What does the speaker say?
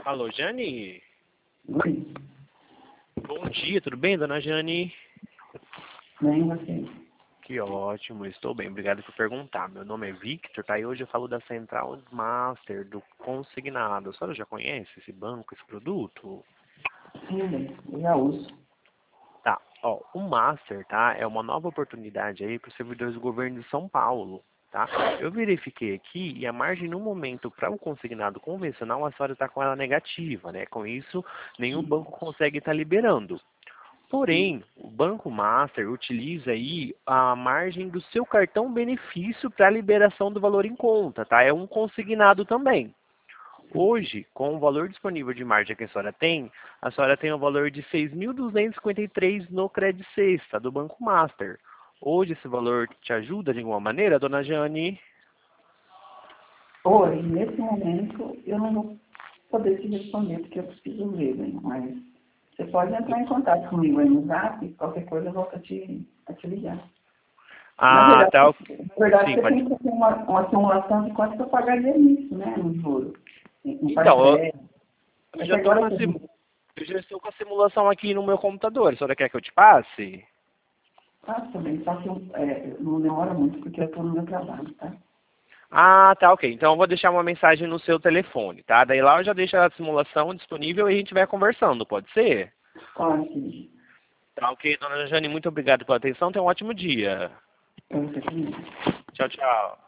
Alô, Jane? Oi, Bom dia, tudo bem, dona Jane? bem você. Que ótimo, estou bem, obrigado por perguntar. Meu nome é Victor, tá? E hoje eu falo da Central Master, do Consignado. A senhora já conhece esse banco, esse produto? Sim, bem, eu já uso. Tá, ó, o Master, tá? É uma nova oportunidade aí para os servidores do governo de São Paulo, tá? Eu verifiquei aqui e a margem no momento para o consignado convencional, a senhora está com ela negativa, né? Com isso, nenhum banco consegue estar liberando. Porém, o Banco Master utiliza aí a margem do seu cartão benefício para a liberação do valor em conta, tá? É um consignado também. Hoje, com o valor disponível de margem que a senhora tem o valor de 6.253 no Credit Sexta do Banco Master. Hoje esse valor te ajuda de alguma maneira, dona Jane? Hoje, nesse momento, eu não vou poder te responder porque eu preciso ver, bem, mas você pode entrar em contato comigo aí no Zap, qualquer coisa eu volto a te ligar. Na Ah, verdade, tá. Sim, você pode. tem que fazer uma simulação de quanto eu pagaria nisso, né, no juro, em Então, eu, parcela. eu É que já estou agora com a eu já estou com a simulação aqui no meu computador. A senhora quer que eu te passe? passa bem, só que não demora muito porque eu estou no meu trabalho, tá? Ah, tá, ok. Então eu vou deixar uma mensagem no seu telefone, tá? Daí lá eu já deixo a simulação disponível e a gente vai conversando, pode ser? Claro que Tá, ok, dona Jane, muito obrigado pela atenção. Tenha um ótimo dia. eu vou ter que Tchau, tchau.